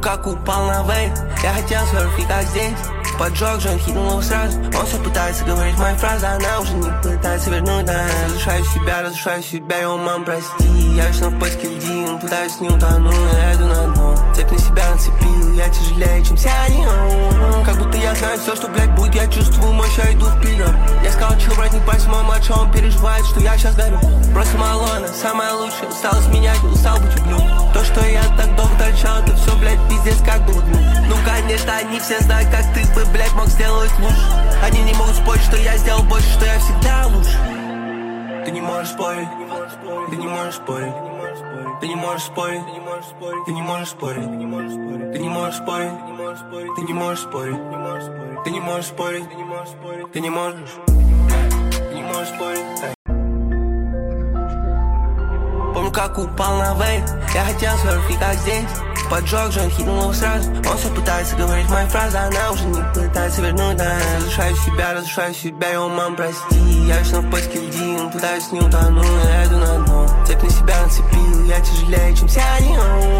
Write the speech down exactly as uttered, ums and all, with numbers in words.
как упал на вейп. Я хотел свою фига здесь. Поджог же, он хитнул его сразу. Он все пытается говорить мои фразы, она уже не пытается вернуть, да. Разрушаю себя, разрушаю себя, его мам, прости. Я вечно в поиске людей, он пытаюсь не утону. Я иду на дно, цепь на себя нацепил. Я тяжелее, чем все они. Как будто я знаю все, что, блядь, будет. Я чувствую мощь, я иду вперед. Я сказал, чё, брать, не пальцем, мой младший, он переживает, что я сейчас горю. Просто Малона, самая лучшая. Устал изменять, устал быть ублюд. То, что я так долго торчал, это все, блядь, пиздец, как было. Ну, конечно, они все знают, как ты бы, блядь, мог сделать лучше. Они не могут спорить, что я сделал больше, что я всегда лучше. Ты не можешь спорить, ты не можешь спорить, ты не можешь спорить, ты не можешь спорить, ты не можешь спорить, ты не можешь спорить, ты не можешь спорить, ты не можешь спорить, ты не можешь спорить. Помню, как упал на вейп. Я хотел свою фига здесь. Поджог же, он хитнул его сразу. Он все пытается говорить мои фразы, она уже не пытается вернуть, да. Разрушаю себя, разрушаю себя, его мам, прости. Я вечно в поиске людей, он пытаюсь не утону. Я иду на дно, цепь на себя нацепил. Я тяжелее, чем все они.